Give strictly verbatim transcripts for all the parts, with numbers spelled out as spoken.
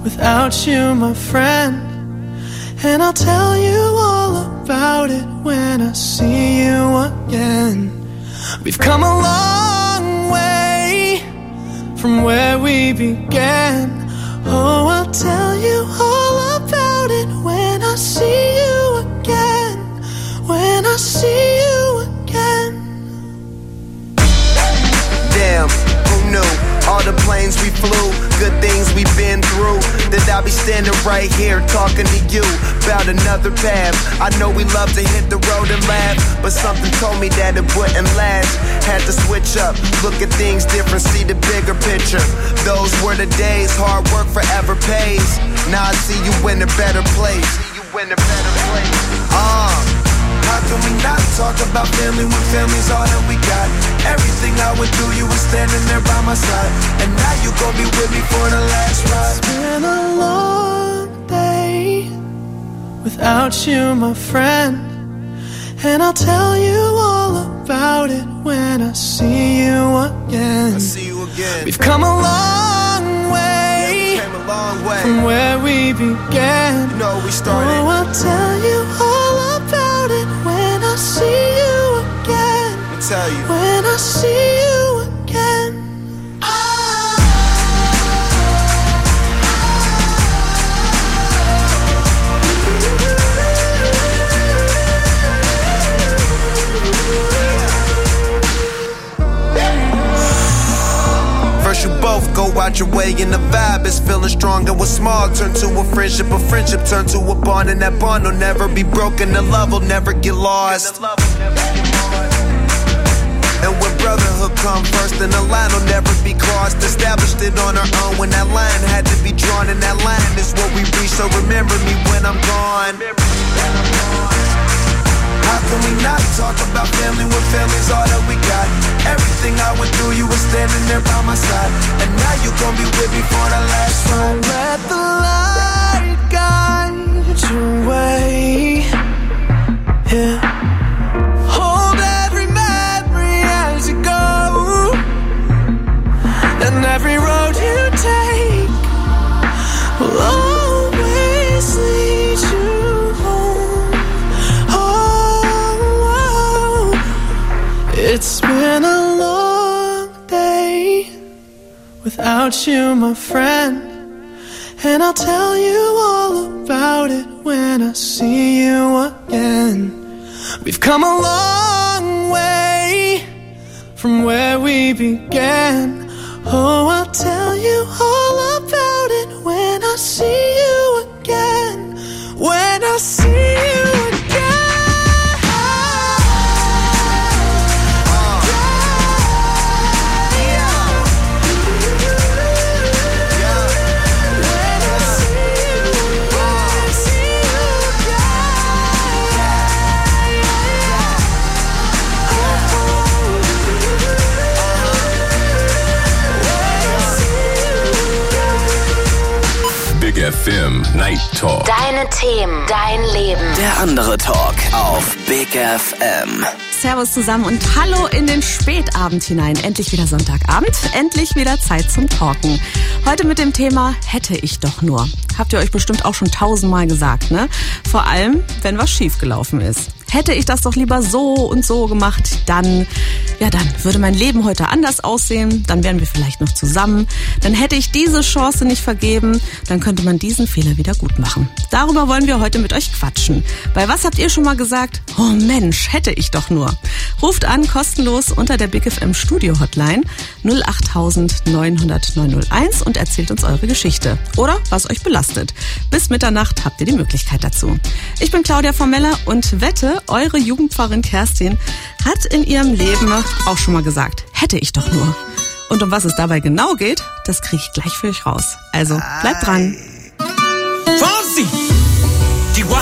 without you, my friend. And I'll tell you all about it when I see you again. We've come a long way from where we began. Oh, I'll tell you all about it when I see you again. When I see you again. Damn, who knew? All the planes we flew, good things we've been through, that I'll be standing right here talking to you about another path. I know we love to hit the road and laugh, but something told me that it wouldn't last. Had to switch up, look at things different, see the bigger picture. Those were the days, hard work forever pays. Now I see you in a better place. See you in a better place. Ah. Uh. How can we not talk about family when family's all that we got? Everything I went through, you were standing there by my side. And now you gon' be with me for the last ride. It's been a long day without you, my friend. And I'll tell you all about it when I see you again. I see you again. We've come a long way, yeah, we came a long way from where we began. You know we started. Oh, I'll tell you all about it when I see you again. Let me tell you. When I see you again. You both go out your way and the vibe is feeling strong. And what's small turn to a friendship, a friendship turn to a bond, and that bond will never be broken. The love will never get lost. And when brotherhood come first, then the line will never be crossed. Established it on our own when that line had to be drawn, and that line is what we reach. So remember me when I'm gone. How can we not talk about family when family's all that we got? Everything I went through, you were standing there by my side. And now you gon' be with me for the last ride. Let the light guide your way. Yeah. Hold every memory as you go. And every road you take will always lead you. It's been a long day without you, my friend. And I'll tell you all about it when I see you again. We've come a long way from where we began. Oh, I'll tell you all about it when I see you again. When I see you again. F M Night Talk. Deine Themen, dein Leben. Der andere Talk auf Big F M. Servus zusammen und hallo in den Spätabend hinein. Endlich wieder Sonntagabend, endlich wieder Zeit zum Talken. Heute mit dem Thema Hätte ich doch nur. Habt ihr euch bestimmt auch schon tausendmal gesagt, ne? Vor allem, wenn was schiefgelaufen ist. Hätte ich das doch lieber so und so gemacht, dann, ja, dann würde mein Leben heute anders aussehen, dann wären wir vielleicht noch zusammen, dann hätte ich diese Chance nicht vergeben, dann könnte man diesen Fehler wieder gut machen. Darüber wollen wir heute mit euch quatschen. Bei was habt ihr schon mal gesagt? Oh Mensch, hätte ich doch nur. Ruft an, kostenlos unter der Big F M Studio Hotline null acht neun null null neun null eins und erzählt uns eure Geschichte oder was euch belastet. Bis Mitternacht habt ihr die Möglichkeit dazu. Ich bin Claudia Formella und wette, eure Jugendpfarrerin Kerstin hat in ihrem Leben auch schon mal gesagt, hätte ich doch nur. Und um was es dabei genau geht, das kriege ich gleich für euch raus. Also bleibt dran. Fonsi, Chihuahua.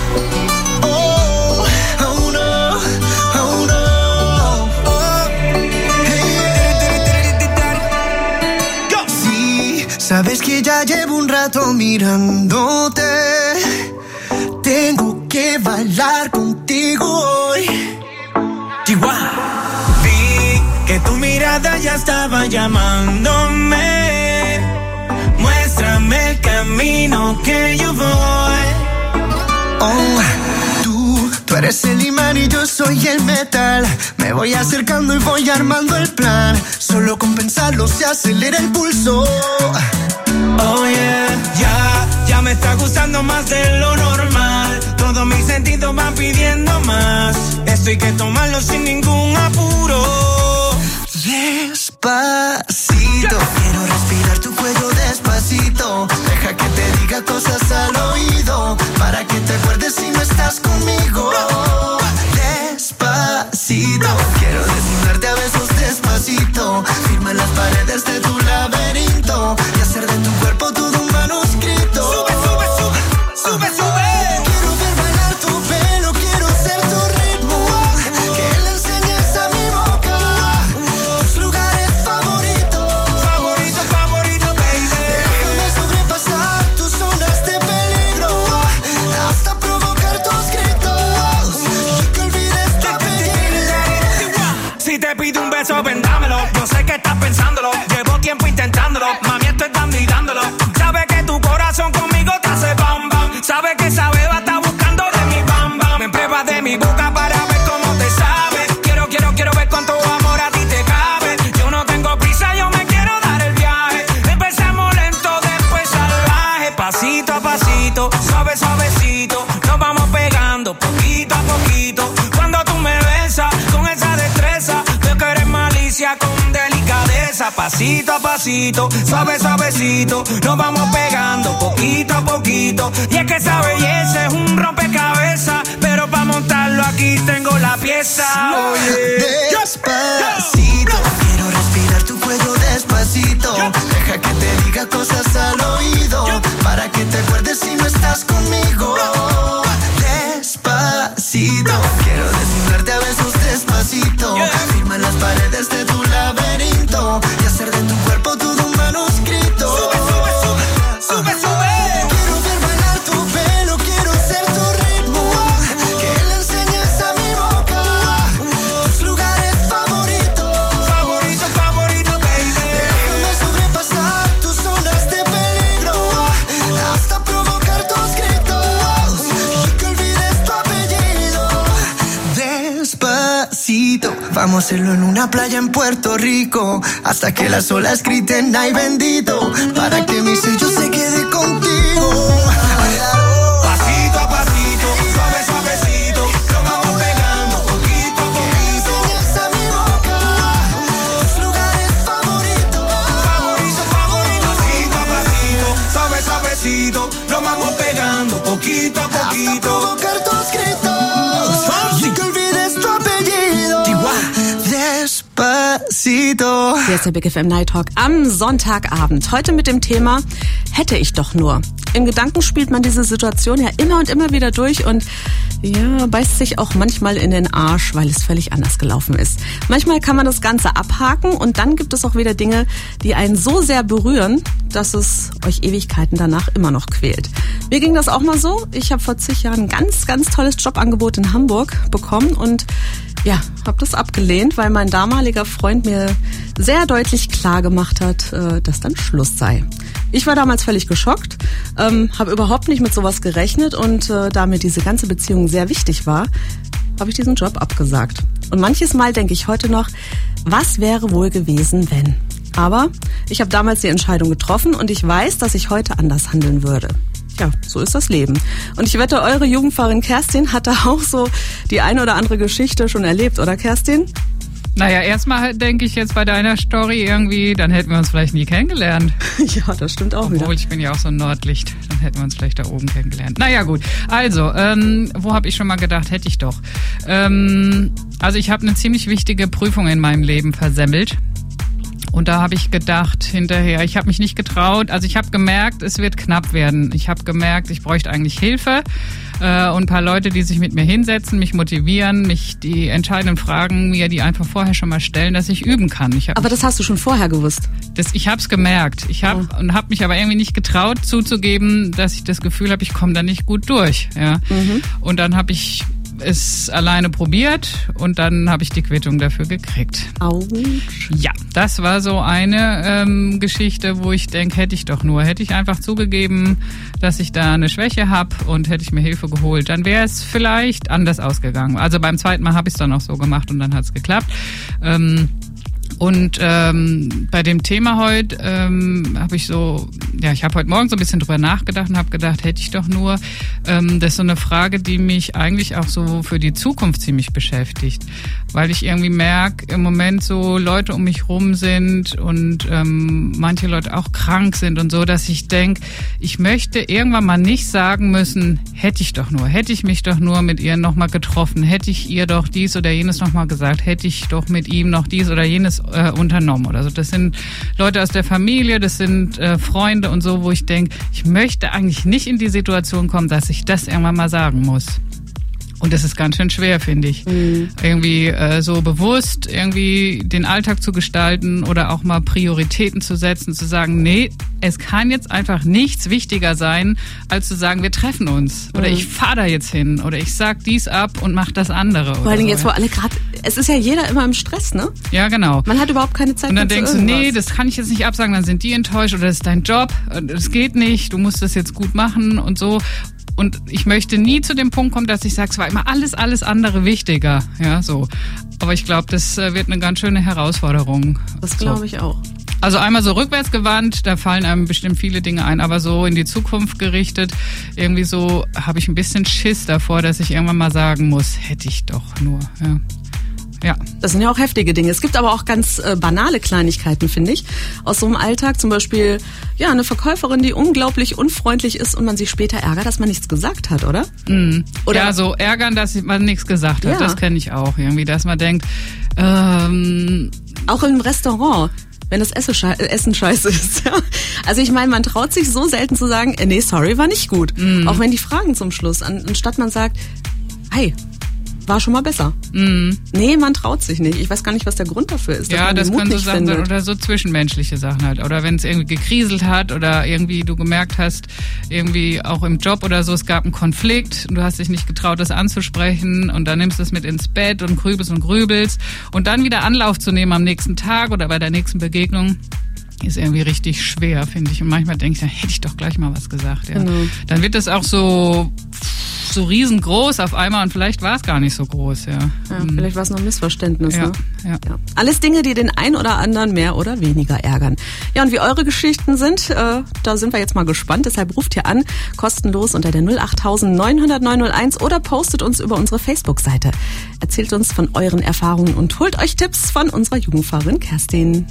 Oh, oh no, oh no. Oh, hey, go. Sí, sabes que ya llevo un rato mirándote. Tengo que bailar contigo hoy. Chihuahua. Vi que tu mirada ya estaba llamándome. Muéstrame el camino. camino que yo voy. Oh, tú, tú eres el imán y yo soy el metal. Me voy acercando y voy armando el plan. Solo con pensarlo se acelera el pulso. Oh yeah, ya, ya me está gustando más de lo normal. Todos mis sentidos van pidiendo más. Esto hay que tomarlo sin ningún apuro. Despacito, quiero respirar tu cuello despacito. Deja que te diga cosas al oído, para que te acuerdes si no estás conmigo. Despacito, quiero desnudarte a besos despacito. Firma las paredes de tu laberinto y hacer de tu cuerpo todo un manuscrito. Sube, sube, sube, sube, sube. Quiero ver bailar tu pelo, quiero ser tu ritmo. Que le enseñes a mi boca tus lugares favoritos. Favorito, favorito, baby. Déjame sobrepasar tus zonas de peligro hasta provocar tus gritos y que olvides tu apellido. Si te pido un beso, vendámelo. Yo sé que estás pensándolo. Llevo tiempo intentándolo. Mami, estoy dando y dándolo. Sabe que tu corazón conmigo te hace bam bam. Sabe que esa beba está buscando de mi bam bam. Me pruebas de mi boca para ver cómo te sabe. Quiero, quiero, quiero ver cuánto amor a ti te cabe. Yo no tengo prisa, yo me quiero dar el viaje. Empezamos lento, después salvaje. Pasito a pasito, suave, suavecito. Nos vamos pegando poquito a poquito. Cuando tú me besas con esa destreza, veo que eres malicia con delicadeza. Pasito a pasito, suave, suavecito. Nos vamos pegando poquito a poquito. Y es que esa belleza es un rompecabezas, pero para montarlo aquí tengo la pieza. Oye, despacito, quiero respirar tu cuello despacito. Deja que te diga cosas al oído, para que te acuerdes si no estás conmigo. Despacito, quiero desnudarte a besos despacito. Firma las paredes de tu laberinto y hacer de tu cuerpo todo un manuscrito. Sube, sube, sube, sube, sube. Quiero ver bailar tu pelo, quiero ser tu ritmo. Que le enseñes a mi boca tus lugares favoritos. Favorito, favorito, baby. Déjame sobrepasar tus zonas de peligro hasta provocar tus gritos y que olvides tu apellido. Despacito, vamos a hacerlo en una playa en Puerto Rico, hasta que las olas griten ay bendito, para que mi sello se quede contigo. Pasito a pasito, suave, suavecito, nos vamos pegando poquito a poquito. Enseñas a mi boca tus lugares favoritos. Favorito, favorito. Pasito a pasito, suave, suavecito, nos vamos pegando poquito a poquito. Hasta provocar tus gritos y que olvides tu apellido. Despacito. Hier ist der Big F M Night Talk am Sonntagabend. Heute mit dem Thema Hätte ich doch nur. Im Gedanken spielt man diese Situation ja immer und immer wieder durch und ja, beißt sich auch manchmal in den Arsch, weil es völlig anders gelaufen ist. Manchmal kann man das Ganze abhaken und dann gibt es auch wieder Dinge, die einen so sehr berühren, dass es euch Ewigkeiten danach immer noch quält. Mir ging das auch mal so. Ich habe vor zig Jahren ein ganz, ganz tolles Jobangebot in Hamburg bekommen und ja, habe das abgelehnt, weil mein damaliger Freund mir sehr deutlich klar gemacht hat, dass dann Schluss sei. Ich war damals völlig geschockt, ähm, habe überhaupt nicht mit sowas gerechnet und äh, da mir diese ganze Beziehung sehr wichtig war, habe ich diesen Job abgesagt. Und manches Mal denke ich heute noch, was wäre wohl gewesen, wenn? Aber ich habe damals die Entscheidung getroffen und ich weiß, dass ich heute anders handeln würde. Ja, so ist das Leben. Und ich wette, eure Jugendfahrerin Kerstin hat da auch so die eine oder andere Geschichte schon erlebt, oder Kerstin? Naja, erstmal denke ich jetzt bei deiner Story irgendwie, dann hätten wir uns vielleicht nie kennengelernt. Ja, das stimmt auch wieder. Obwohl, ich bin ja auch so ein Nordlicht, dann hätten wir uns vielleicht da oben kennengelernt. Naja, gut. Also, ähm, wo habe ich schon mal gedacht, hätte ich doch. Ähm, also ich habe eine ziemlich wichtige Prüfung in meinem Leben versemmelt. Und da habe ich gedacht hinterher, ich habe mich nicht getraut, also ich habe gemerkt, es wird knapp werden. Ich habe gemerkt, ich bräuchte eigentlich Hilfe äh, und ein paar Leute, die sich mit mir hinsetzen, mich motivieren, mich die entscheidenden Fragen mir die einfach vorher schon mal stellen, dass ich üben kann. Ich aber das hast du schon vorher gewusst? Das, ich habe es gemerkt. Ich habe ja. und habe mich aber irgendwie nicht getraut zuzugeben, dass ich das Gefühl habe, ich komme da nicht gut durch. Ja. Mhm. Und dann habe ich es alleine probiert und dann habe ich die Quittung dafür gekriegt. Autsch. Ja, das war so eine ähm, Geschichte, wo ich denke, hätte ich doch nur, hätte ich einfach zugegeben, dass ich da eine Schwäche habe und hätte ich mir Hilfe geholt, dann wäre es vielleicht anders ausgegangen. Also beim zweiten Mal habe ich es dann auch so gemacht und dann hat es geklappt. Ähm, Und ähm, bei dem Thema heute ähm, habe ich so, ja, ich habe heute Morgen so ein bisschen drüber nachgedacht und habe gedacht, hätte ich doch nur, ähm, das ist so eine Frage, die mich eigentlich auch so für die Zukunft ziemlich beschäftigt, weil ich irgendwie merke, im Moment so Leute um mich rum sind und ähm, manche Leute auch krank sind und so, dass ich denke, ich möchte irgendwann mal nicht sagen müssen, hätte ich doch nur, hätte ich mich doch nur mit ihr nochmal getroffen, hätte ich ihr doch dies oder jenes nochmal gesagt, hätte ich doch mit ihm noch dies oder jenes Äh, unternommen oder so. Das sind Leute aus der Familie, das sind äh, Freunde und so, wo ich denke, ich möchte eigentlich nicht in die Situation kommen, dass ich das irgendwann mal sagen muss. Und das ist ganz schön schwer, finde ich. Mhm. Irgendwie äh, so bewusst irgendwie den Alltag zu gestalten oder auch mal Prioritäten zu setzen, zu sagen, nee, es kann jetzt einfach nichts wichtiger sein, als zu sagen, wir treffen uns. Oder mhm. ich fahre da jetzt hin. Oder ich sag dies ab und mach das andere. Vor allen Dingen so. jetzt, wo alle gerade, es ist ja jeder immer im Stress, ne? Ja, genau. Man hat überhaupt keine Zeit mehr. Und dann zu denkst du, irgendwas. nee, das kann ich jetzt nicht absagen, dann sind die enttäuscht oder das ist dein Job, das geht nicht, du musst das jetzt gut machen und so. Und ich möchte nie zu dem Punkt kommen, dass ich sage, es war immer alles, alles andere wichtiger. Ja, so. Aber ich glaube, das wird eine ganz schöne Herausforderung. Das glaube so. ich auch. Also einmal so rückwärts gewandt, da fallen einem bestimmt viele Dinge ein, aber so in die Zukunft gerichtet, irgendwie so habe ich ein bisschen Schiss davor, dass ich irgendwann mal sagen muss, hätte ich doch nur, ja. Ja. Das sind ja auch heftige Dinge. Es gibt aber auch ganz äh, banale Kleinigkeiten, finde ich, aus so einem Alltag. Zum Beispiel, ja, eine Verkäuferin, die unglaublich unfreundlich ist und man sich später ärgert, dass man nichts gesagt hat, oder? Mhm. Oder ja, so ärgern, dass man nichts gesagt hat. Ja. Das kenne ich auch irgendwie, dass man denkt, ähm... Auch im Restaurant. Wenn das Essen, schei- Essen scheiße ist. Also ich meine, man traut sich so selten zu sagen, äh, nee, sorry, war nicht gut. Mhm. Auch wenn die fragen zum Schluss, an, anstatt man sagt, hey, war schon mal besser. Mhm. Nee, man traut sich nicht. Ich weiß gar nicht, was der Grund dafür ist. Ja, das können so Sachen sein findet. oder so zwischenmenschliche Sachen halt. Oder wenn es irgendwie gekriselt hat oder irgendwie du gemerkt hast, irgendwie auch im Job oder so, es gab einen Konflikt und du hast dich nicht getraut, das anzusprechen und dann nimmst du es mit ins Bett und grübelst und grübelst und dann wieder Anlauf zu nehmen am nächsten Tag oder bei der nächsten Begegnung ist irgendwie richtig schwer, finde ich. Und manchmal denke ich, ja, hätte ich doch gleich mal was gesagt. Ja. Genau. Dann wird das auch so so riesengroß auf einmal und vielleicht war es gar nicht so groß. Ja, ja vielleicht war es noch ein Missverständnis. Ja, ne? ja. Ja. Alles Dinge, die den einen oder anderen mehr oder weniger ärgern. Ja, und wie eure Geschichten sind, äh, da sind wir jetzt mal gespannt. Deshalb ruft ihr an, kostenlos unter der null acht neun null null neun null eins oder postet uns über unsere Facebook-Seite. Erzählt uns von euren Erfahrungen und holt euch Tipps von unserer Jugendfahrerin Kerstin.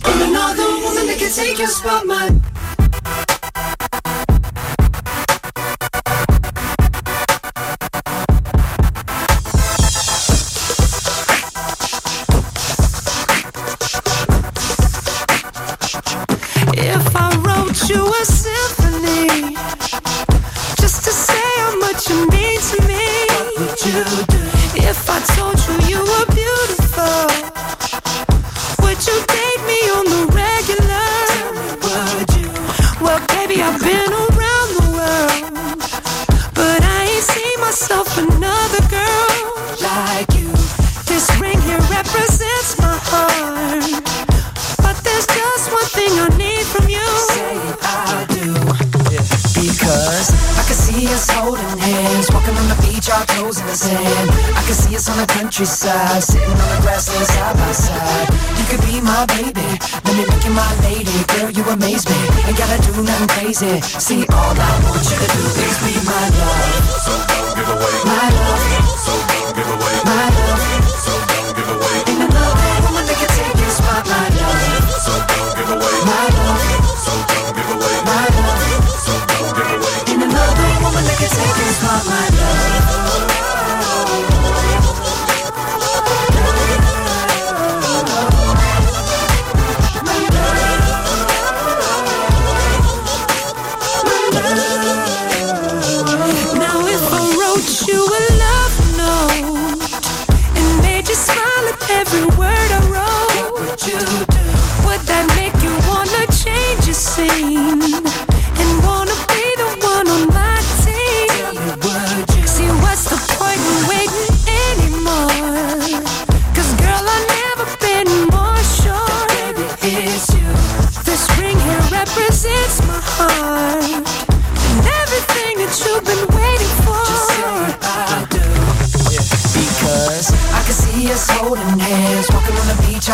If I wrote you a symphony just to say how much you mean to me, what would you do? If I told you you were beautiful, would you date me on the regular? Would you? Well, baby, I've been around the world, but I ain't seen myself another girl like you. This ring here represents my heart, but there's just one thing I need from you. Say it, I do. Yeah. Because I can see us holding hands, walking on the beach, our toes in the sand. I can see us on the countryside, sitting on the grassland side by side. You could be my baby, let me make you my lady. Girl, you amaze me, ain't gotta do nothing crazy. See, all I want you to do is be my love. So don't give away my love. So don't give away my love. So don't give away. Ain't another woman that can take your spot, my love. So don't give away my love. So don't give away my love. So don't give away. Ain't another woman that can take your spot, my love. Now if I wrote you a love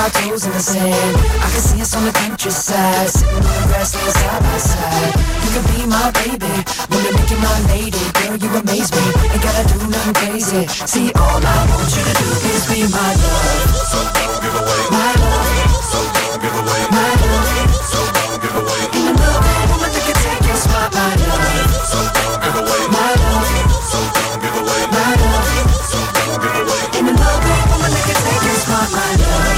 our toes in the sand. I can see us on the countryside, sitting on the grassland side by side. You could be my baby, wanna make you my lady. Girl, you amaze me, ain't gotta do nothing crazy. See, all I want you to do is be my love. So don't give away my love. So don't give away my love. So don't give away. In the love, woman that can take your spot, my love. So don't give away my love. So don't give away my love. So don't give away. In the love, woman that can take your spot, my love.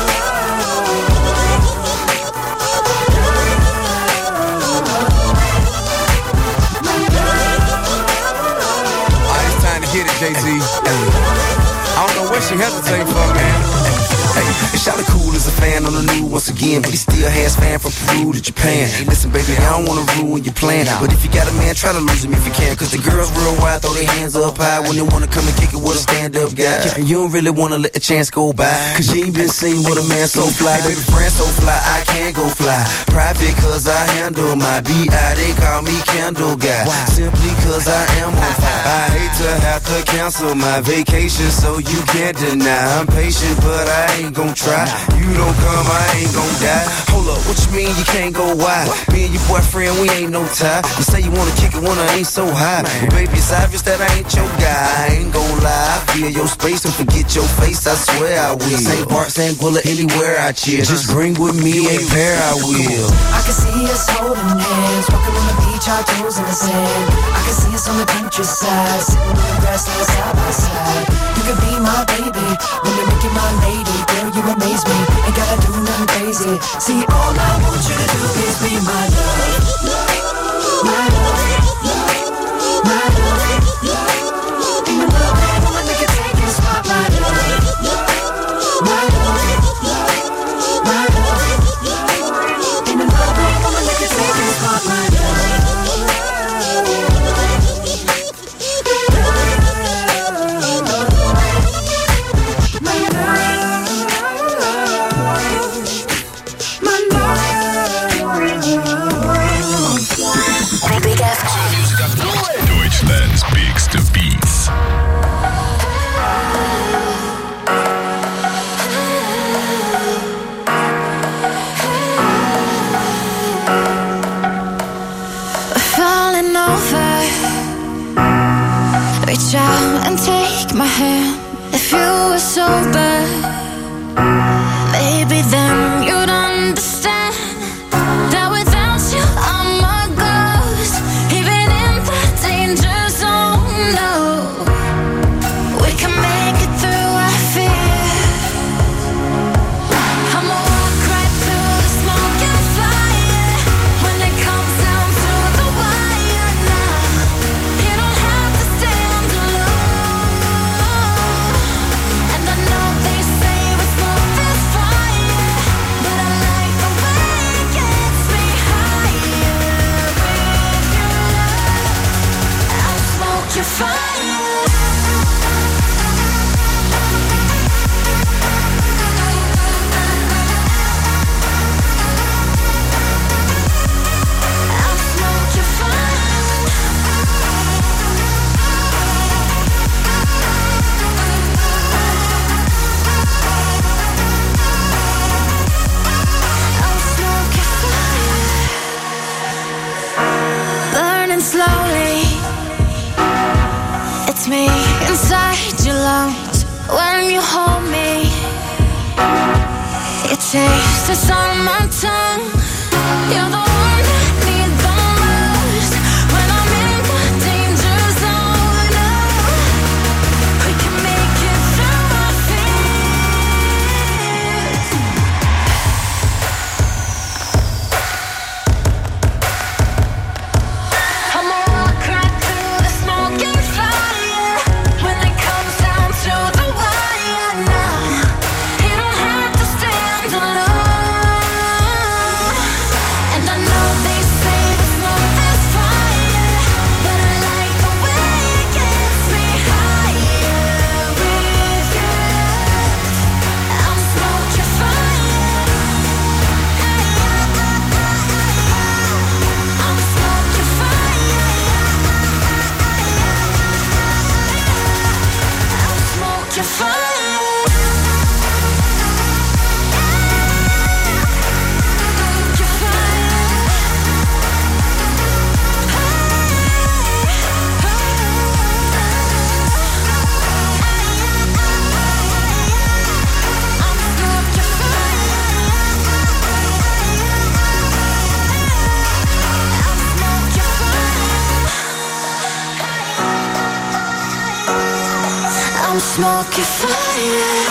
Get it, Jay-Z. I don't know what she hesitating for, man. Hey, it's Shawty cool as a fan on the news once again, but he still has fan from Peru to Japan. Hey, listen, baby, I don't wanna ruin your plan, but if you got a man, try to lose him if you can. Cause the girls real wild, throw their hands up high when they wanna come and kick it with a stand-up guy. And you don't really wanna let the chance go by, cause you ain't been seen with a man so fly. Baby, friend so fly, I can't go fly. Private cause I handle my B I, they call me Candle Guy. Simply cause I am on fire. I hate to have to cancel my vacation, so you can't deny. I'm patient, but I ain't gon' try. You don't come, I ain't gon' die. Hold up, what you mean you can't go wide? Me and your boyfriend, we ain't no tie. You say you wanna kick it when I ain't so high. But baby, it's obvious that I ain't your guy. I ain't gon' lie, I feel your space and forget your face, I swear I will. Saint Bart, Saint Bullet, anywhere I cheer. Just bring with me a pair, I will. I can see us holding hands, walking on the beach, our toes in the sand. I can see us on the countryside, sitting on the grassland side by side. You could be my baby, wanna make you my lady. Girl, you amaze me, ain't gotta do nothing crazy. See, all I want you to do is be my love. My love, my love. In the love, woman that can take your spot, my love. My love, my love. In the love, woman that can take your spot, my love. Deutschland's biggest beats. Falling over, reach out and take my hand. If you were sober, maybe then you'd understand that without you I'm a ghost, even in the danger zone. No, we can make it through our fear. I'ma walk right through the smoke and fire when it comes down to the wire. Now you don't have to stand alone, and I know they say we're smooth as fire, but I like the way it gets me higher. With your love, I'll smoke your fire. I'll smoke your fire. I'll smoke your fire. Burning slowly, it's me inside your lungs. When you hold me, your taste is on my tongue. You're the one I need the most when I'm in the danger zone. Oh, we can make it through our fears. I'ma walk right through the smoke and fire when it comes down to the wire. Now you don't have to stand alone, and I I'm smoking fire.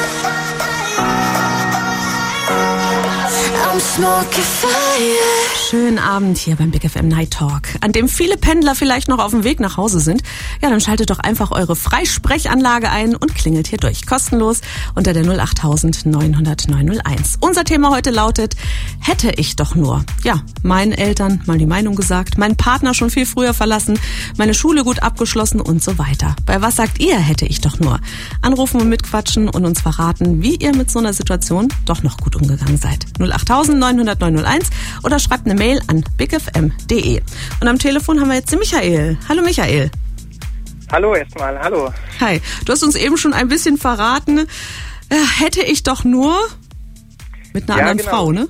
I'm smoking fire. Schönen Abend hier beim Big F M Night Talk, an dem viele Pendler vielleicht noch auf dem Weg nach Hause sind. Ja, dann schaltet doch einfach eure Freisprechanlage ein und klingelt hier durch. Kostenlos unter der null acht neun null null neun null eins. Unser Thema heute lautet, hätte ich doch nur. Ja, meinen Eltern mal die Meinung gesagt, meinen Partner schon viel früher verlassen, meine Schule gut abgeschlossen und so weiter. Bei was sagt ihr, hätte ich doch nur? Anrufen und mitquatschen und uns verraten, wie ihr mit so einer Situation doch noch gut umgegangen seid. null acht neun null null neun null eins oder schreibt eine Mail an bigfm punkt de. Und am Telefon haben wir jetzt den Michael. Hallo Michael. Hallo erstmal, hallo. Hi, du hast uns eben schon ein bisschen verraten, äh, hätte ich doch nur mit einer ja, anderen genau. Frau, ne?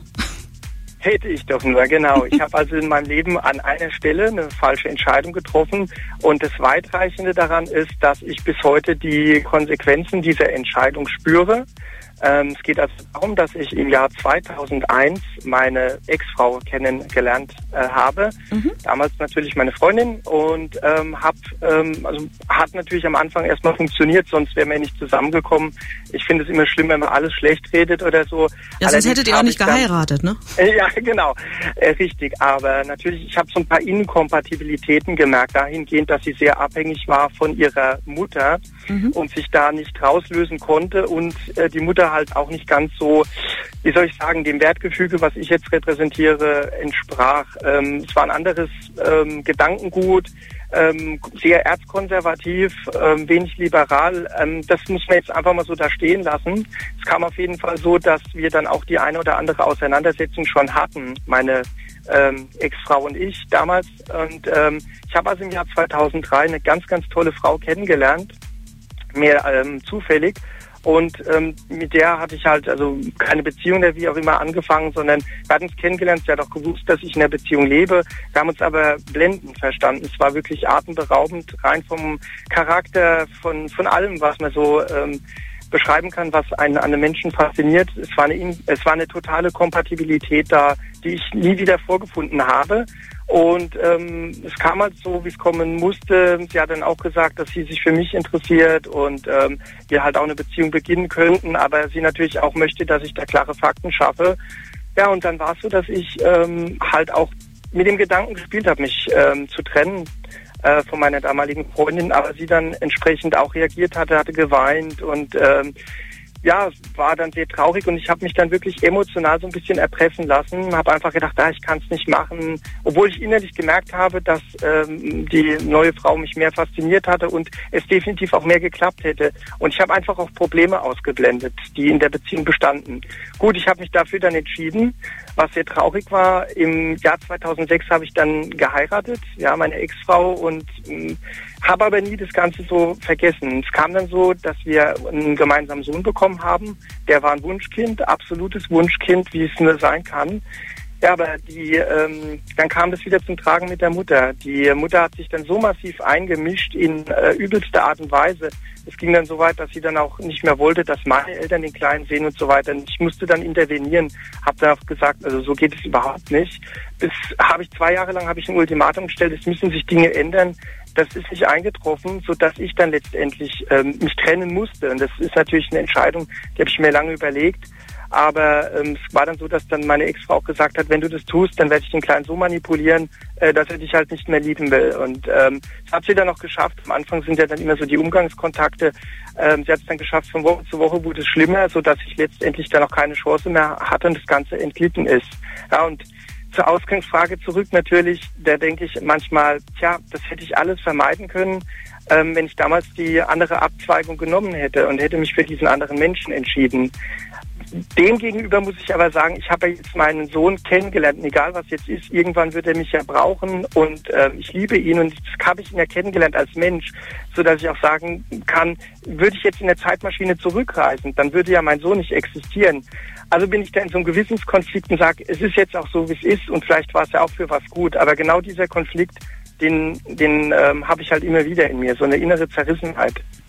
Hätte ich doch nur, genau. Ich habe also in meinem Leben an einer Stelle eine falsche Entscheidung getroffen und das Weitreichende daran ist, dass ich bis heute die Konsequenzen dieser Entscheidung spüre. Ähm, es geht also darum, dass ich im Jahr zweitausendeins meine Ex-Frau kennengelernt äh, habe. Mhm. Damals natürlich meine Freundin und ähm, hab, ähm, also hat natürlich am Anfang erstmal funktioniert, sonst wären wir nicht zusammengekommen. Ich finde es immer schlimm, wenn man alles schlecht redet oder so. Ja, sonst hättet ihr auch nicht geheiratet, dann, ne? Ja, genau. Äh, richtig. Aber natürlich, ich habe so ein paar Inkompatibilitäten gemerkt, dahingehend, dass sie sehr abhängig war von ihrer Mutter mhm. und sich da nicht rauslösen konnte und äh, die Mutter halt auch nicht ganz so, wie soll ich sagen, dem Wertgefüge, was ich jetzt repräsentiere, entsprach. Ähm, es war ein anderes ähm, Gedankengut, ähm, sehr erzkonservativ, ähm, wenig liberal. Ähm, das muss man jetzt einfach mal so da stehen lassen. Es kam auf jeden Fall so, dass wir dann auch die eine oder andere Auseinandersetzung schon hatten, meine ähm, Ex-Frau und ich damals. Und ähm, ich habe also im Jahr zweitausenddrei eine ganz, ganz tolle Frau kennengelernt, mehr ähm, zufällig. Und ähm, mit der hatte ich halt also keine Beziehung oder wie auch immer angefangen, sondern wir hatten uns kennengelernt. Sie hat auch gewusst, dass ich in der Beziehung lebe. Wir haben uns aber blendend verstanden. Es war wirklich atemberaubend, rein vom Charakter, von von allem, was man so ähm, beschreiben kann, was einen an einem Menschen fasziniert. Es war eine es war eine totale Kompatibilität da, die ich nie wieder vorgefunden habe. Und ähm, es kam halt so, wie es kommen musste. Sie hat dann auch gesagt, dass sie sich für mich interessiert und ähm, wir halt auch eine Beziehung beginnen könnten, aber sie natürlich auch möchte, dass ich da klare Fakten schaffe. Ja, und dann war es so, dass ich ähm, halt auch mit dem Gedanken gespielt habe, mich ähm, zu trennen äh, von meiner damaligen Freundin, aber sie dann entsprechend auch reagiert hatte, hatte geweint und ähm, ja, war dann sehr traurig und ich habe mich dann wirklich emotional so ein bisschen erpressen lassen, habe einfach gedacht, ah, ich kann es nicht machen, obwohl ich innerlich gemerkt habe, dass ähm, die neue Frau mich mehr fasziniert hatte und es definitiv auch mehr geklappt hätte. Und ich habe einfach auch Probleme ausgeblendet, die in der Beziehung bestanden. Gut, ich habe mich dafür dann entschieden, was sehr traurig war. Im Jahr zweitausendsechs habe ich dann geheiratet, ja, meine Ex-Frau und ähm, habe aber nie das Ganze so vergessen. Es kam dann so, dass wir einen gemeinsamen Sohn bekommen haben. Der war ein Wunschkind, absolutes Wunschkind, wie es nur sein kann. Ja, aber die, ähm, dann kam das wieder zum Tragen mit der Mutter. Die Mutter hat sich dann so massiv eingemischt in äh, übelster Art und Weise. Es ging dann so weit, dass sie dann auch nicht mehr wollte, dass meine Eltern den Kleinen sehen und so weiter. Und ich musste dann intervenieren, habe dann auch gesagt, also so geht es überhaupt nicht. Bis habe ich zwei Jahre lang habe ich ein Ultimatum gestellt, es müssen sich Dinge ändern. Das ist nicht eingetroffen, sodass ich dann letztendlich ähm, mich trennen musste. Und das ist natürlich eine Entscheidung, die habe ich mir lange überlegt. Aber ähm, es war dann so, dass dann meine Ex-Frau auch gesagt hat, wenn du das tust, dann werde ich den Kleinen so manipulieren, äh, dass er dich halt nicht mehr lieben will. Und ähm, das hat sie dann auch geschafft. Am Anfang sind ja dann immer so die Umgangskontakte. Ähm, sie hat es dann geschafft, von Woche zu Woche wurde es schlimmer, sodass ich letztendlich dann auch keine Chance mehr hatte und das Ganze entglitten ist. Ja, und zur Ausgangsfrage zurück natürlich, da denke ich manchmal, tja, das hätte ich alles vermeiden können, ähm, wenn ich damals die andere Abzweigung genommen hätte und hätte mich für diesen anderen Menschen entschieden. Demgegenüber muss ich aber sagen, ich habe ja jetzt meinen Sohn kennengelernt, egal was jetzt ist, irgendwann wird er mich ja brauchen und äh, ich liebe ihn und das habe ich ihn ja kennengelernt als Mensch, sodass ich auch sagen kann, würde ich jetzt in der Zeitmaschine zurückreisen, dann würde ja mein Sohn nicht existieren. Also bin ich da in so einem Gewissenskonflikt und sage, es ist jetzt auch so, wie es ist und vielleicht war es ja auch für was gut, aber genau dieser Konflikt, den, den ähm, habe ich halt immer wieder in mir, so eine innere Zerrissenheit.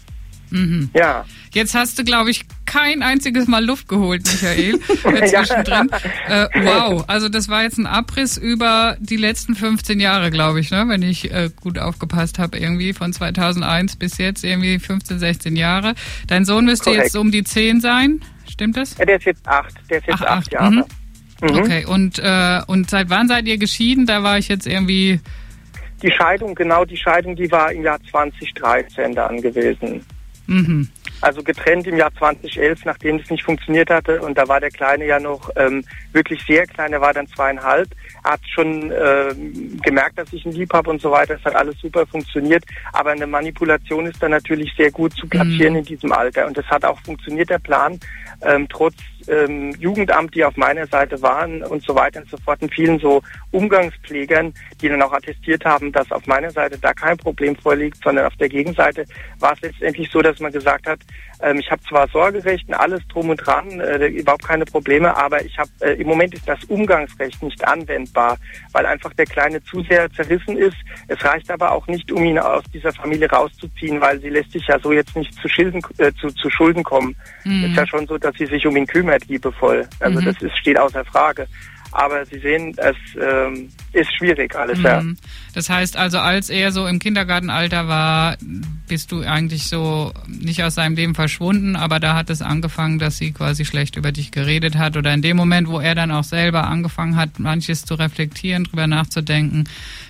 Mhm. Ja. Jetzt hast du, glaube ich, kein einziges Mal Luft geholt, Michael, äh, zwischendrin. Äh, wow, also das war jetzt ein Abriss über die letzten fünfzehn Jahre, glaube ich, ne? Wenn ich äh, gut aufgepasst habe, irgendwie von zweitausendeins bis jetzt, irgendwie fünfzehn, sechzehn Jahre. Dein Sohn müsste Korrekt. jetzt um die zehn sein, stimmt das? Ja, der ist jetzt acht, der ist jetzt Ach, acht, acht, Jahre. mhm. Mhm. Okay, und, äh, und seit wann seid ihr geschieden? Da war ich jetzt irgendwie... Die Scheidung, genau, die Scheidung, die war im Jahr zweitausenddreizehn dann gewesen. Mhm. Also getrennt im Jahr zweitausendelf, nachdem es nicht funktioniert hatte. Und da war der Kleine ja noch ähm, wirklich sehr klein, er war dann zweieinhalb. Er hat schon äh, gemerkt, dass ich ihn lieb habe und so weiter. Es hat alles super funktioniert. Aber eine Manipulation ist dann natürlich sehr gut zu platzieren mhm. in diesem Alter. Und das hat auch funktioniert, der Plan. Ähm, trotz ähm, Jugendamt, die auf meiner Seite waren und so weiter und so fort, und vielen so Umgangspflegern, die dann auch attestiert haben, dass auf meiner Seite da kein Problem vorliegt, sondern auf der Gegenseite war es letztendlich so, dass man gesagt hat, ähm, ich habe zwar Sorgerecht und alles drum und dran, äh, überhaupt keine Probleme, aber ich habe äh, im Moment ist das Umgangsrecht nicht anwendbar, weil einfach der Kleine zu sehr zerrissen ist. Es reicht aber auch nicht, um ihn aus dieser Familie rauszuziehen, weil sie lässt sich ja so jetzt nicht zu, Schilden, äh, zu, zu Schulden kommen. Mhm. Es ist ja schon so, dass sie sich um ihn kümmert, liebevoll. Also mhm. das ist, steht außer Frage. Aber Sie sehen, es ähm, ist schwierig alles, mhm. ja. Das heißt also, als er so im Kindergartenalter war, bist du eigentlich so nicht aus seinem Leben verschwunden, aber da hat es angefangen, dass sie quasi schlecht über dich geredet hat, oder in dem Moment, wo er dann auch selber angefangen hat, manches zu reflektieren, drüber nachzudenken,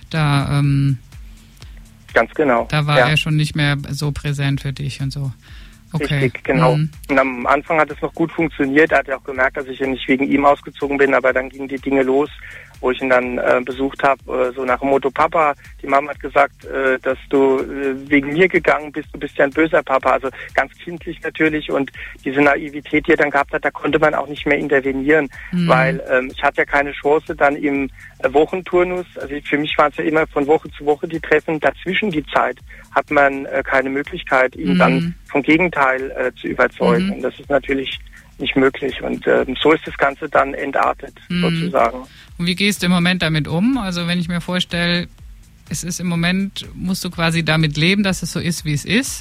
da ähm, ganz genau. Da war ja. er schon nicht mehr so präsent für dich und so. Okay. Richtig, genau. Mhm. Und am Anfang hat es noch gut funktioniert. Er hat ja auch gemerkt, dass ich ja nicht wegen ihm ausgezogen bin, aber dann gingen die Dinge los, wo ich ihn dann äh, besucht habe, äh, so nach dem Motto, Papa, die Mama hat gesagt, äh, dass du äh, wegen mir gegangen bist, du bist ja ein böser Papa, also ganz kindlich natürlich, und diese Naivität, die er dann gehabt hat, da konnte man auch nicht mehr intervenieren, mhm. weil ähm, ich hatte ja keine Chance dann im äh, Wochenturnus, also für mich waren es ja immer von Woche zu Woche die Treffen, dazwischen die Zeit hat man äh, keine Möglichkeit, ihn mhm. dann vom Gegenteil äh, zu überzeugen, Mhm. und das ist natürlich nicht möglich, und äh, so ist das Ganze dann entartet, Mhm. sozusagen. Und wie gehst du im Moment damit um? Also wenn ich mir vorstelle, es ist im Moment, musst du quasi damit leben, dass es so ist, wie es ist?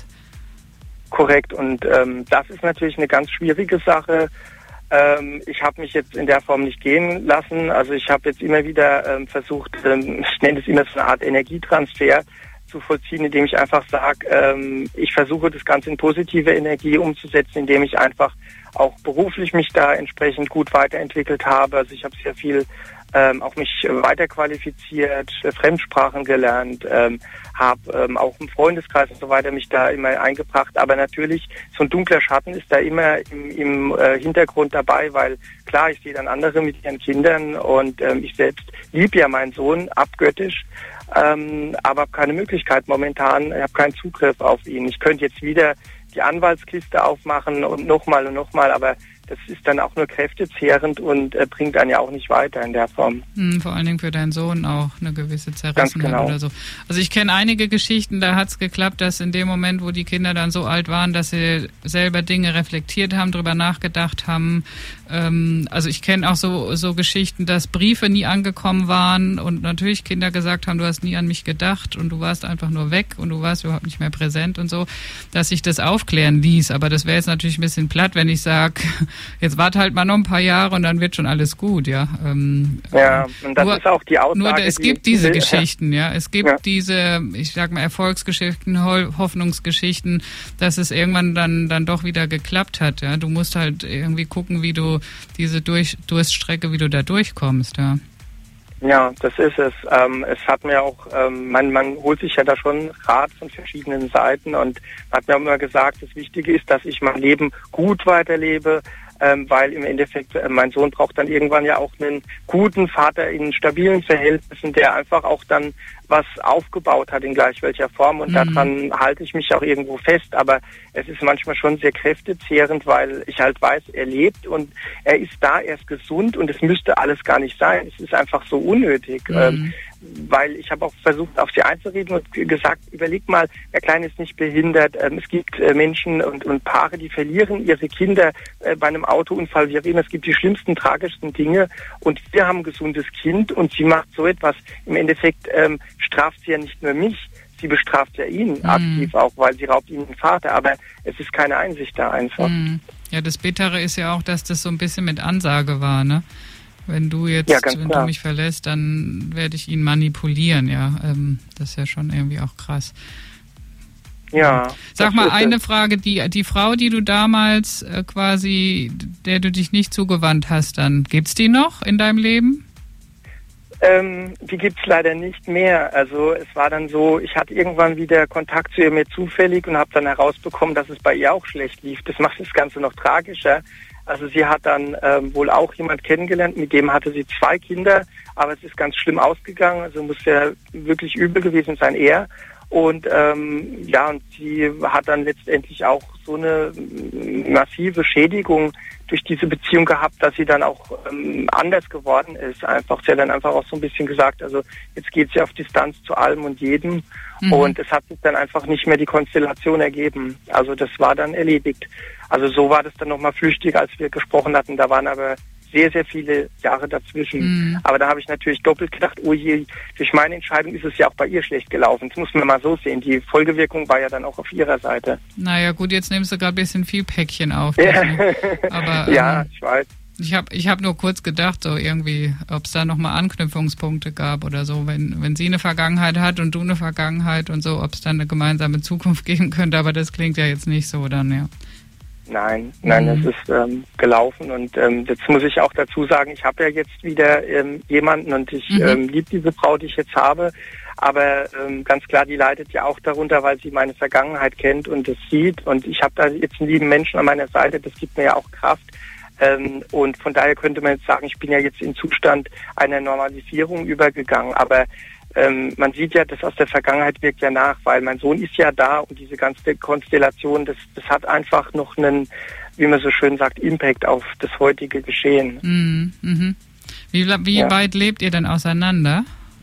Korrekt, und ähm, das ist natürlich eine ganz schwierige Sache. Ähm, ich habe mich jetzt in der Form nicht gehen lassen. Also ich habe jetzt immer wieder ähm, versucht, ähm, ich nenne es immer so eine Art Energietransfer zu vollziehen, indem ich einfach sage, ähm, ich versuche das Ganze in positive Energie umzusetzen, indem ich einfach auch beruflich mich da entsprechend gut weiterentwickelt habe. Also ich habe sehr viel ähm, auch mich weiterqualifiziert, äh, Fremdsprachen gelernt, ähm, habe ähm, auch im Freundeskreis und so weiter mich da immer eingebracht. Aber natürlich, so ein dunkler Schatten ist da immer im, im äh, Hintergrund dabei, weil klar, ich sehe dann andere mit ihren Kindern, und ähm, ich selbst liebe ja meinen Sohn abgöttisch, ähm, aber habe keine Möglichkeit momentan, ich habe keinen Zugriff auf ihn. Ich könnte jetzt wieder die Anwaltskiste aufmachen und nochmal und nochmal, aber das ist dann auch nur kräftezehrend und äh, bringt einen ja auch nicht weiter in der Form. Hm, vor allen Dingen für deinen Sohn auch eine gewisse Zerrissenheit genau. oder so. Also ich kenne einige Geschichten, da hat es geklappt, dass in dem Moment, wo die Kinder dann so alt waren, dass sie selber Dinge reflektiert haben, drüber nachgedacht haben. Ähm, also ich kenne auch so, so Geschichten, dass Briefe nie angekommen waren und natürlich Kinder gesagt haben, du hast nie an mich gedacht und du warst einfach nur weg und du warst überhaupt nicht mehr präsent und so, dass sich das aufklären ließ. Aber das wäre jetzt natürlich ein bisschen platt, wenn ich sage, jetzt warte halt mal noch ein paar Jahre und dann wird schon alles gut, ja. Ähm, ja, und das nur, ist auch die Aussage. Nur es die gibt diese will, Geschichten, ja. Es gibt ja. diese, ich sag mal, Erfolgsgeschichten, Hoffnungsgeschichten, dass es irgendwann dann, dann doch wieder geklappt hat, ja. Du musst halt irgendwie gucken, wie du diese Durch, Durststrecke, wie du da durchkommst, ja. Ja, das ist es. Ähm, es hat mir auch, ähm, man, man holt sich ja da schon Rat von verschiedenen Seiten, und hat mir auch immer gesagt, das Wichtige ist, dass ich mein Leben gut weiterlebe, ähm, weil im Endeffekt äh, mein Sohn braucht dann irgendwann ja auch einen guten Vater in stabilen Verhältnissen, der einfach auch dann was aufgebaut hat in gleich welcher Form, und mhm. daran halte ich mich auch irgendwo fest, aber es ist manchmal schon sehr kräftezehrend, weil ich halt weiß, er lebt und er ist da, er ist gesund, und es müsste alles gar nicht sein. Es ist einfach so unnötig, mhm. ähm, weil ich habe auch versucht, auf sie einzureden und gesagt, überleg mal, der Kleine ist nicht behindert, ähm, es gibt äh, Menschen und, und Paare, die verlieren ihre Kinder äh, bei einem Autounfall, wie auch immer, es gibt die schlimmsten, tragischsten Dinge, und wir haben ein gesundes Kind, und sie macht so etwas, im Endeffekt ähm, straft sie ja nicht nur mich, sie bestraft ja ihn Mhm. aktiv auch, weil sie raubt ihm den Vater, aber es ist keine Einsicht da einfach. Mhm. Ja, das Bittere ist ja auch, dass das so ein bisschen mit Ansage war, ne? Wenn du jetzt, Ja, ganz wenn klar. du mich verlässt, dann werde ich ihn manipulieren, ja. Ähm, das ist ja schon irgendwie auch krass. Ja. Sag das mal, ist eine es. Frage, die, die Frau, die du damals äh, quasi, der du dich nicht zugewandt hast, dann, gibt's die noch in deinem Leben? Ähm, die gibt's leider nicht mehr. Also es war dann so, ich hatte irgendwann wieder Kontakt zu ihr mehr zufällig und habe dann herausbekommen, dass es bei ihr auch schlecht lief. Das macht das Ganze noch tragischer. Also sie hat dann ähm, wohl auch jemand kennengelernt, mit dem hatte sie zwei Kinder, aber es ist ganz schlimm ausgegangen. Also muss ja wirklich übel gewesen sein, er. Und ähm, ja, und sie hat dann letztendlich auch so eine massive Schädigung durch diese Beziehung gehabt, dass sie dann auch ähm, anders geworden ist. Einfach, sie hat dann einfach auch so ein bisschen gesagt, also jetzt geht sie auf Distanz zu allem und jedem. Mhm. Und es hat sich dann einfach nicht mehr die Konstellation ergeben. Also das war dann erledigt. Also so war das dann nochmal flüchtig, als wir gesprochen hatten. Da waren aber sehr, sehr viele Jahre dazwischen. Mhm. Aber da habe ich natürlich doppelt gedacht, oh je, durch meine Entscheidung ist es ja auch bei ihr schlecht gelaufen. Das muss man mal so sehen. Die Folgewirkung war ja dann auch auf ihrer Seite. Naja gut, jetzt nimmst du gerade ein bisschen viel Päckchen auf. Ja, aber, ja ähm, ich weiß. Ich habe ich hab nur kurz gedacht, so irgendwie, ob es da nochmal Anknüpfungspunkte gab oder so, wenn, wenn sie eine Vergangenheit hat und du eine Vergangenheit und so, ob es dann eine gemeinsame Zukunft geben könnte, aber das klingt ja jetzt nicht so dann, ja. Nein, nein, Mhm. es ist ähm, gelaufen und ähm, jetzt muss ich auch dazu sagen, ich habe ja jetzt wieder ähm, jemanden und ich Mhm. ähm, liebe diese Frau, die ich jetzt habe, aber ähm, ganz klar, die leidet ja auch darunter, weil sie meine Vergangenheit kennt und es sieht und ich habe da jetzt einen lieben Menschen an meiner Seite, das gibt mir ja auch Kraft. Ähm, und von daher könnte man jetzt sagen, ich bin ja jetzt in Zustand einer Normalisierung übergegangen, aber ähm, man sieht ja, das aus der Vergangenheit wirkt ja nach, weil mein Sohn ist ja da und diese ganze Konstellation, das, das hat einfach noch einen, wie man so schön sagt, Impact auf das heutige Geschehen. Mhm. Mhm. Wie, la- wie Ja. weit lebt ihr denn auseinander?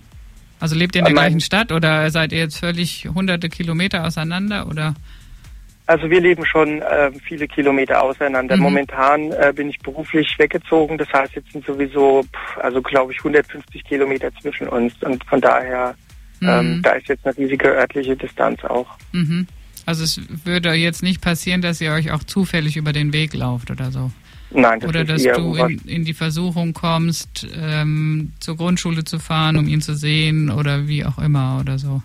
Also lebt ihr in der Äh, mein- gleichen Stadt oder seid ihr jetzt völlig hunderte Kilometer auseinander oder? Also wir leben schon äh, viele Kilometer auseinander. Mhm. Momentan äh, bin ich beruflich weggezogen. Das heißt, jetzt sind sowieso, pff, also glaube ich, hundertfünfzig Kilometer zwischen uns. Und von daher, Mhm. ähm, da ist jetzt eine riesige örtliche Distanz auch. Mhm. Also es würde jetzt nicht passieren, dass ihr euch auch zufällig über den Weg lauft oder so? Nein, das Oder ist dass eher du was- in, in die Versuchung kommst, ähm, zur Grundschule zu fahren, um ihn zu sehen oder wie auch immer oder so.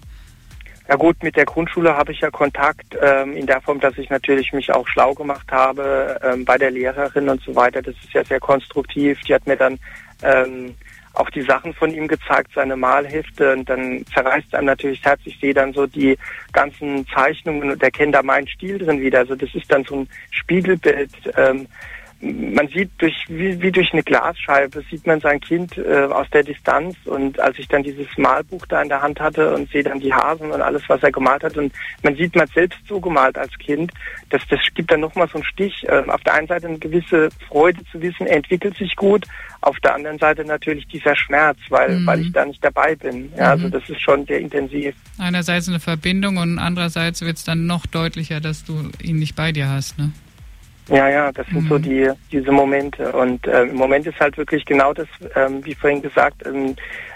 Ja gut, mit der Grundschule habe ich ja Kontakt ähm, in der Form, dass ich natürlich mich auch schlau gemacht habe ähm, bei der Lehrerin und so weiter. Das ist ja sehr konstruktiv. Die hat mir dann ähm, auch die Sachen von ihm gezeigt, seine Malhefte, und dann zerreißt einem natürlich das Herz. Ich sehe dann so die ganzen Zeichnungen und erkenne da meinen Stil drin wieder. Also das ist dann so ein Spiegelbild. Ähm, man sieht durch wie, wie durch eine Glasscheibe sieht man sein Kind äh, aus der Distanz, und als ich dann dieses Malbuch da in der Hand hatte und sehe dann die Hasen und alles, was er gemalt hat, und man sieht man selbst so gemalt als Kind, das, das gibt dann nochmal so einen Stich. Ähm, auf der einen Seite eine gewisse Freude zu wissen, er entwickelt sich gut, auf der anderen Seite natürlich dieser Schmerz, weil, Mhm. weil ich da nicht dabei bin. Ja, also das ist schon sehr intensiv. Einerseits eine Verbindung und andererseits wird es dann noch deutlicher, dass du ihn nicht bei dir hast, ne? Ja, ja, das sind Mhm. so die diese Momente, und äh, im Moment ist halt wirklich genau das, ähm, wie vorhin gesagt, ähm,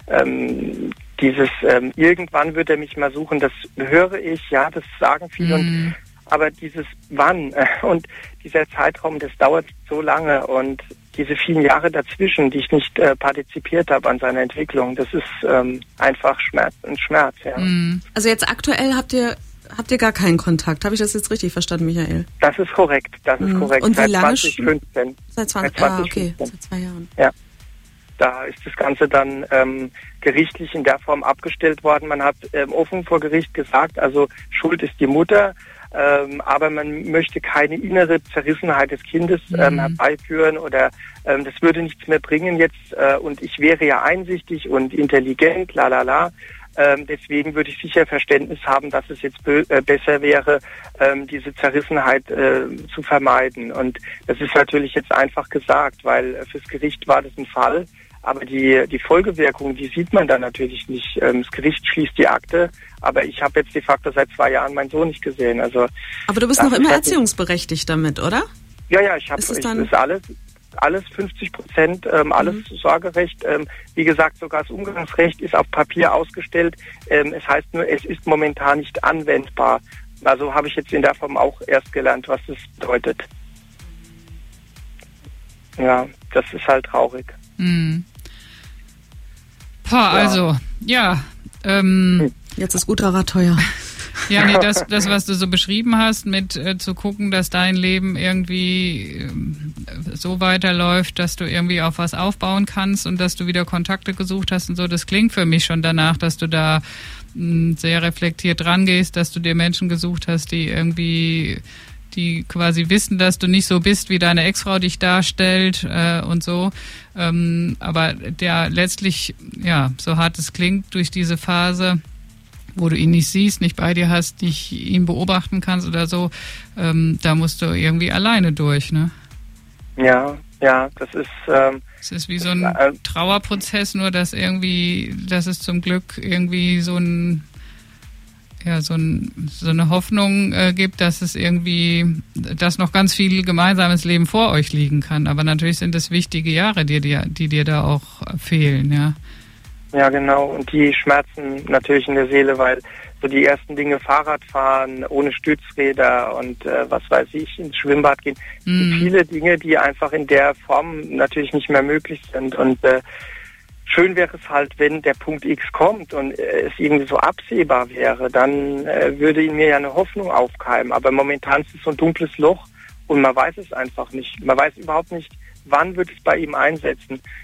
ähm, dieses ähm, irgendwann wird er mich mal suchen, das höre ich, ja, das sagen viele, und Mhm. aber dieses wann äh, und dieser Zeitraum, das dauert so lange, und diese vielen Jahre dazwischen, die ich nicht äh, partizipiert habe an seiner Entwicklung, das ist ähm, einfach Schmerz, ein Schmerz, ja. Mhm. Also jetzt aktuell habt ihr habt ihr gar keinen Kontakt. Habe ich das jetzt richtig verstanden, Michael? Das ist korrekt, das ist Mhm. korrekt. Und wie Seit lange zwanzig schon? fünfzehn. Seit zwanzig, Seit ah, okay, fünfzehn. seit zwei Jahren. Ja, da ist das Ganze dann ähm, gerichtlich in der Form abgestellt worden. Man hat ähm, offen vor Gericht gesagt, also Schuld ist die Mutter, ähm, aber man möchte keine innere Zerrissenheit des Kindes ähm, Mhm. herbeiführen, oder ähm, das würde nichts mehr bringen jetzt, äh, und ich wäre ja einsichtig und intelligent, la la la. Ähm, deswegen würde ich sicher Verständnis haben, dass es jetzt bö- äh, besser wäre, ähm, diese Zerrissenheit äh, zu vermeiden. Und das ist natürlich jetzt einfach gesagt, weil äh, fürs Gericht war das ein Fall. Aber die, die Folgewirkung, die sieht man dann natürlich nicht. Ähm, das Gericht schließt die Akte, aber ich habe jetzt de facto seit zwei Jahren meinen Sohn nicht gesehen. Also Aber du bist das noch ist immer halt- erziehungsberechtigt damit, oder? Ja, ja, ich habe Ist es ich, dann- das ist alles. alles fünfzig Prozent, ähm, alles Mhm. Sorgerecht. Ähm, wie gesagt, sogar das Umgangsrecht ist auf Papier ausgestellt. Ähm, es heißt nur, es ist momentan nicht anwendbar. Also habe ich jetzt in der Form auch erst gelernt, was das bedeutet. Ja, das ist halt traurig. Hm. Pah, also, ja. Ähm, Jetzt ist Ultrarad teuer. Ja, nee, das, das, was du so beschrieben hast, mit äh, zu gucken, dass dein Leben irgendwie ähm, so weiterläuft, dass du irgendwie auf was aufbauen kannst und dass du wieder Kontakte gesucht hast und so, das klingt für mich schon danach, dass du da mh, sehr reflektiert rangehst, dass du dir Menschen gesucht hast, die irgendwie, die quasi wissen, dass du nicht so bist, wie deine Ex-Frau dich darstellt äh, und so. Ähm, aber der letztlich, ja, so hart es klingt, durch diese Phase, wo du ihn nicht siehst, nicht bei dir hast, nicht ihn beobachten kannst oder so, ähm, da musst du irgendwie alleine durch, ne? Ja, ja, das ist... Ähm, es ist wie so ein Trauerprozess, nur dass irgendwie, dass es zum Glück irgendwie so ein, ja, so, ein, so eine Hoffnung äh, gibt, dass es irgendwie, dass noch ganz viel gemeinsames Leben vor euch liegen kann. Aber natürlich sind es wichtige Jahre, die dir, die dir da auch fehlen, ja. Ja, genau. Und die schmerzen natürlich in der Seele, weil so die ersten Dinge, Fahrradfahren ohne Stützräder und äh, was weiß ich, ins Schwimmbad gehen, Mhm. sind viele Dinge, die einfach in der Form natürlich nicht mehr möglich sind. Und äh, schön wäre es halt, wenn der Punkt X kommt und äh, es irgendwie so absehbar wäre, dann äh, würde in mir ja eine Hoffnung aufkeimen. Aber momentan ist es so ein dunkles Loch und man weiß es einfach nicht. Man weiß überhaupt nicht, wann wird es bei ihm einsetzen.